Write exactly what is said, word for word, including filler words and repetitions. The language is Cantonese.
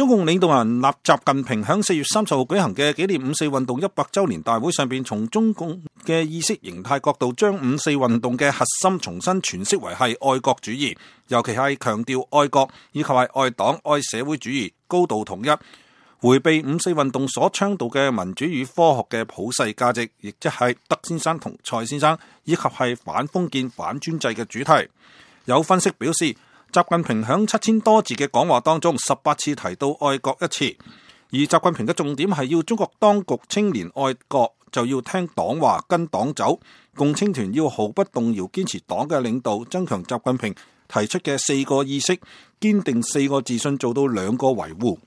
中共領導人習習近平喺四月三十號舉行嘅紀念五四運動一百周年大會上邊，從中共嘅意識形態角度，將五四運動嘅核心重新詮釋為係愛國主義，尤其係強調愛國以及係愛黨、愛社會主義、高度統一，回避五四運動所倡導嘅民主與科學嘅普世價值，亦即係德先生同蔡先生，以及係反封建、反專制嘅主題。有分析表示，習近平響七千多字嘅講話當中，十八次提到愛國一詞，而習近平嘅重點係要中國當局青年愛國，就要聽黨話，跟黨走。共青團要毫不動搖堅持黨嘅領導，增強習近平提出嘅四個意識，堅定四個自信，做到兩個維護。